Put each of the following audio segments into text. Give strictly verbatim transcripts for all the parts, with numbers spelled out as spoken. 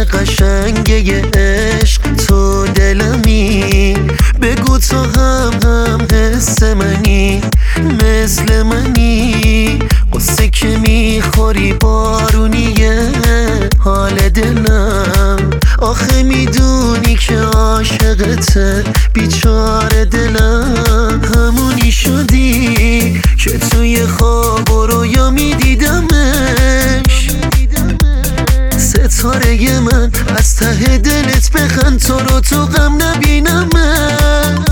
قشنگه عشق تو دلمی. بگو تو هم هم حس منی، مثل منی. قصه که میخوری بارونیه حال دلم. آخه میدونی که عاشقته بیچاره دلم. همونی شدی که توی خواب و رویا میدیدمش. ستاره من از ته دلت بخند، تو رو تو غم نبینمت.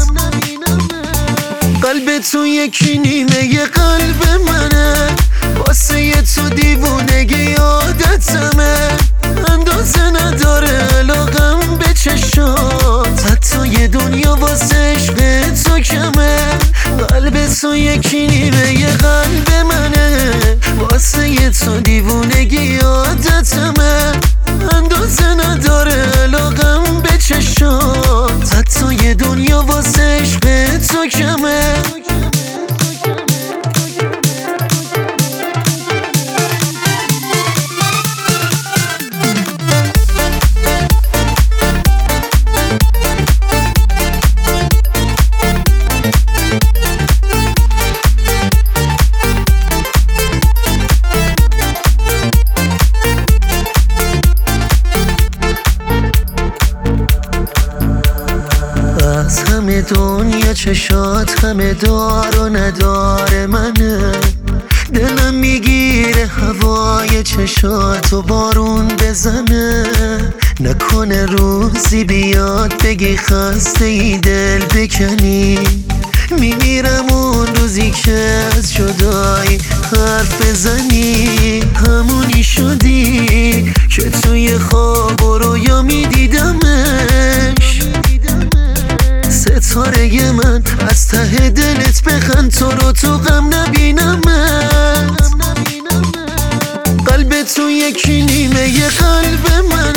قلب تو یکی نیمه قلب منه، واسه تو دیوونگی عادتمه. اندازه نداره علاقم به چشات، حتی یه دنیا واسه عشق تو کمه. قلب تو یکی نیمه قلب منه، واسه تو دیوونگی عادتمه. اندازه نداره علاقم به چشات، حتی یه دنیا واسه عشق تو کمه. از همه دنیا چشات همه دار و ندار منه. دلم میگیره هوای چشات و بارون بزنه. نکنه روزی بیاد بگی خسته ای دل بکنی. میمیرم اون روزی که از جدایی حرف بزنی. همونی شدی که توی خواب و رویا میدیدمش. ستاره من از ته دلت بخند، تو رو تو غم نبینمت. قلب تو یکی نیمه قلب من،